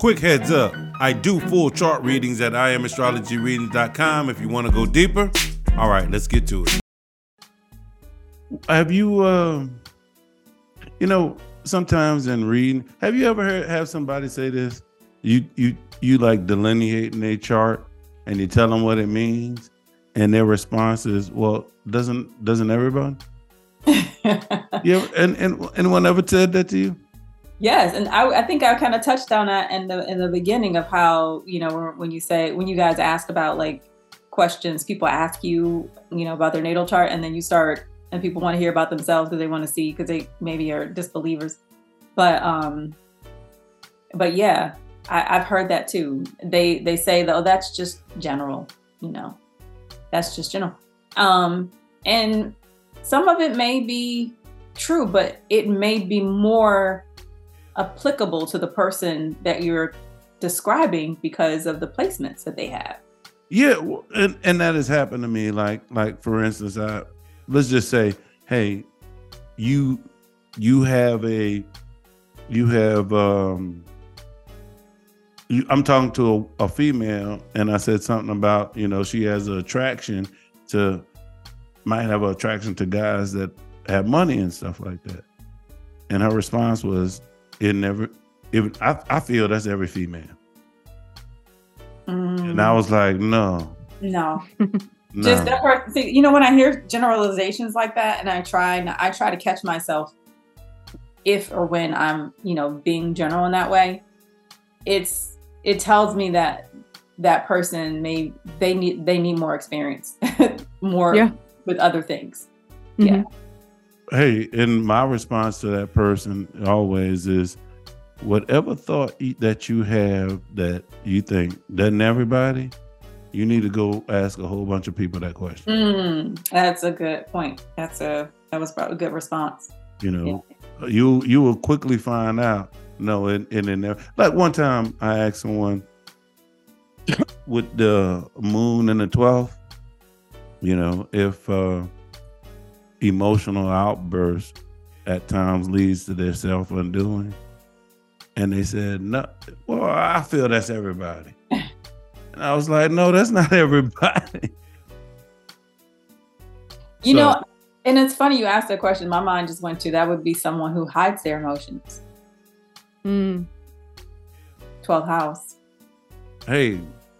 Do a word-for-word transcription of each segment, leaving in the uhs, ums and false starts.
quick heads up, I do full chart readings at I am astrology readings dot com if you want to go deeper. All right, let's get to it. Have you, uh, you know, sometimes in reading, have you ever heard have somebody say this? You you you like delineating a chart and you tell them what it means, and their response is, "Well, doesn't doesn't everybody?" Yeah, and and anyone ever said that to you? Yes, and I, I think I kind of touched on that in the in the beginning of how, you know, when you say when you guys ask about like questions, people ask you, you know, about their natal chart, and then you start, and people want to hear about themselves because they want to see, because they maybe are disbelievers. But um, but yeah, I, I've heard that too. They they say that, oh, that's just general, you know, that's just general. Um, and some of it may be true, but it may be more applicable to the person that you're describing because of the placements that they have. Yeah, and, and that has happened to me. Like, like for instance, I let's just say, hey, you you have a you have um you, I'm talking to a, a female, and I said something about, you know, she has an attraction to might have an attraction to guys that have money and stuff like that. And her response was, it never, it, I, I feel that's every female. Mm. And I was like, no. No. no. Just that part, see, you know, when I hear generalizations like that, and I try, I try to catch myself if or when I'm, you know, being general in that way, it's, it tells me that that person may, they need, they need more experience, more yeah. with other things. Mm-hmm. Yeah. Hey, and my response to that person always is, whatever thought that you have that you think doesn't everybody, you need to go ask a whole bunch of people that question. Mm, that's a good point. That's a that was probably a good response. You know, yeah. you you will quickly find out. No, and and in there, like one time I asked someone with the moon in the twelfth, you know, if uh, emotional outburst at times leads to their self-undoing. And they said, no, well, I feel that's everybody. And I was like, no, that's not everybody. You so, know, and it's funny you asked that question. My mind just went to, that would be someone who hides their emotions. Mm. twelfth house. Hey,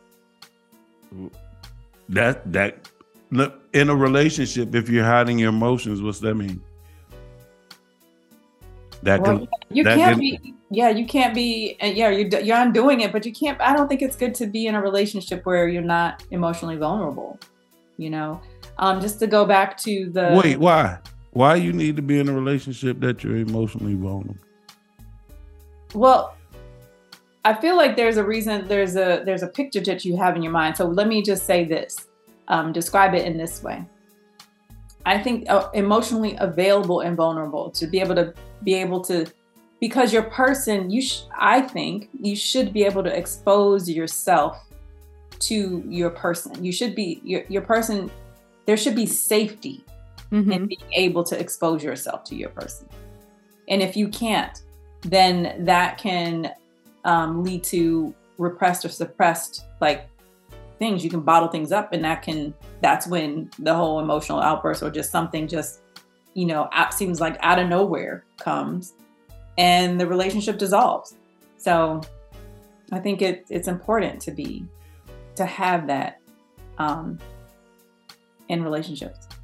that, that, look, in a relationship, if you're hiding your emotions, what's that mean? That well, can, you that can't can, be, yeah, you can't be, and yeah, you're, you're undoing it, but you can't, I don't think it's good to be in a relationship where you're not emotionally vulnerable, you know? Um, just to go back to the. Wait, why? Why you need to be in a relationship that you're emotionally vulnerable? Well, I feel like there's a reason, there's a, there's a picture that you have in your mind. So let me just say this. Um, describe it in this way. I think uh, emotionally available and vulnerable, to be able to be able to, because your person, you, sh- I think you should be able to expose yourself to your person. You should be your your person. There should be safety mm-hmm. in being able to expose yourself to your person. And if you can't, then that can um, lead to repressed or suppressed like things. You can bottle things up, and that can, that's when the whole emotional outburst or just something just, you know, out, seems like out of nowhere comes and the relationship dissolves. So I think it, it's important to be, to have that um, in relationships.